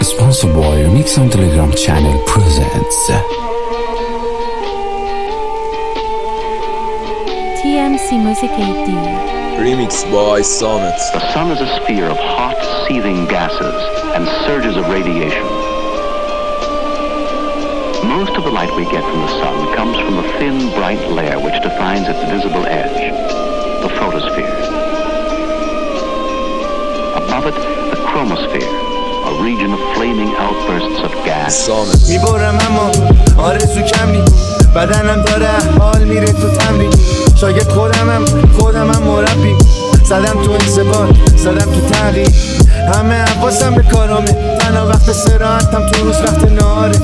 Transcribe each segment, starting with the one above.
Sponsored by Mix on Telegram channel presents TMC Music 8D. Remix by Sonnet. The sun is a sphere of hot, seething gases and surges of radiation. Most of the light we get from the sun comes from a thin, bright layer which defines its visible edge, the photosphere. Above it, the chromosphere, a region of flaming outbursts of gas. Sonnet. میبرم اما آرزو کم نی بدنم داره حال میره تو تمرین شاگرد خودمم مربی زدم تو انضباط زدم تو تغییر همه حواسم به کارامه تنها وقت استراحتم تو روز وقت نهاره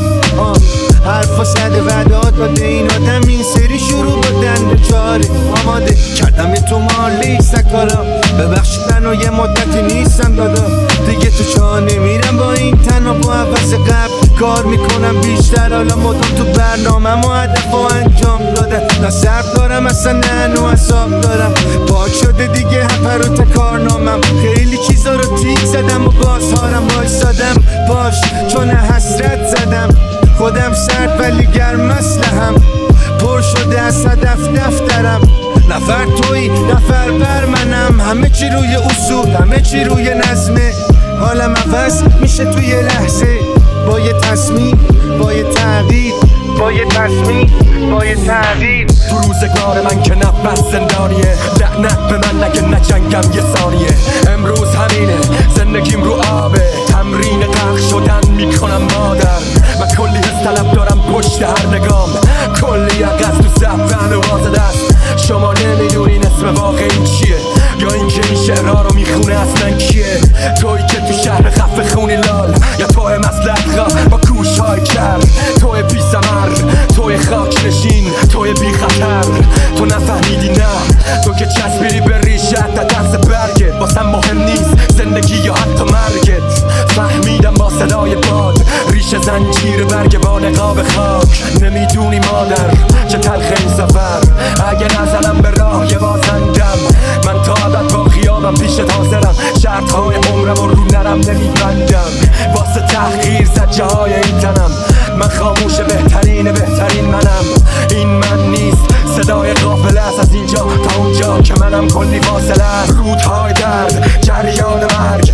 حرفا زده وعدات داده این آدم این سری شروع با دنده چاره آماده کردم تو مالی سکارا ببخشید منو یه مدتی نیستم دادا دیگه تو چاه نمیرم با این تنها با عوض قبل کار میکنم بیشتر حالا مدام تو برنامه و هدف و انجام دادم نه صبر دارم اصلا نه نو حساب دارم پاک شده دیگه هپروت کارنامم خیلی چیزا رو تیک زدم و بازهارم وایسادم باش چون حسرت زدم خودم سرد ولی گرم اسلحه‌ام پر شده از هدف دفترم نفر توی نفر بر منم همه چی روی اصول همه چی روی نظمه حالم عوض میشه توی لحظه با یه تصمیم با یه تغییر با یه تصمیم با یه تغییر تو روزگار من که نفس زندانیه لعنت به من نگه نجنگم یه ثانیه امروز همینه زندگیم رو آبه تمرین غرق شدن میکنم مادر من کلی حس طلب دارم پشت هر نگام کلی عقص تو زبن و واضح دست شما نمیدونین اسم واقعی چیه یا اینکه این شعرها رو میخونه اصلا کیه توی که تو شهر خفه خونی لال یا توی مسلط با کوش های کرد توی بی ثمر توی خاک نشین توی بی خطر تو نفهمیدی نه تو که چسبیری به ریشت تا دست برگت واسم مهم نیست زندگی یا حتی مرگت فهمیدم با صدای باد ریشه زنجیر برگ با نقاب خاک نمیدونی مادر چه تلخ این سفر اگه نزنم به راه یه بازندم من تا عدد با خیابم پیشت حاضرم شرطهای عمرم و رو نرم نمیبندم واسه تحقیر زجه های این تنم من خاموش بهترین منم این من نیست صدای قافله است از اینجا تا اونجا که منم کلی فاصله است رودهای درد جریان مرگ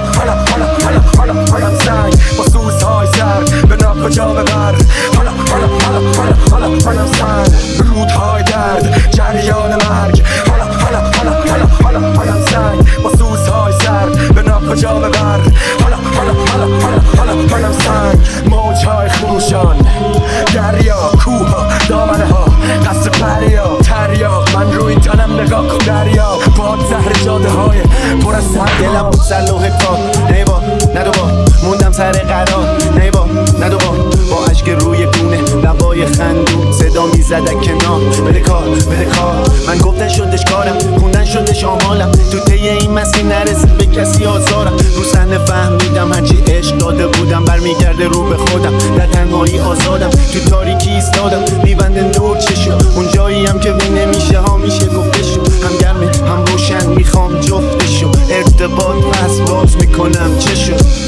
حالا سنگ با سوزهای زرد به ناکجا ببر حالا سنگ رودهای درد جریان مرگ حالا سنگ با سوزهای زرد به ناکجا ببر حالا سنگ موجهای خروشان دریا کوه دامنه ها قصر پریا تریاق من رو این تنم نگاه کن دریا باد زهر جاده های پر از سر دلم بود سر لوح کار نیبا ندوبا موندم سر قرار نیبا ندوبا با عشق روی گونه لبای خندون صدا میزد کنار بده کار من گفتن شدش کارم خوندن شدش آمالم تو طی این مسیر نرسید به کسی آزارم رو صحنه فهمیدم هرچی عشق داده بودم برمیگرده رو به خودم در تنهایی آزادم تو تاریکی ایستادم میبنده نور چشم اون جایی هم که بین نمیشه ها میشه گفتشو هم گرمه هم روشن میخوام جفتشو ارتباط پس باز میکنم چشو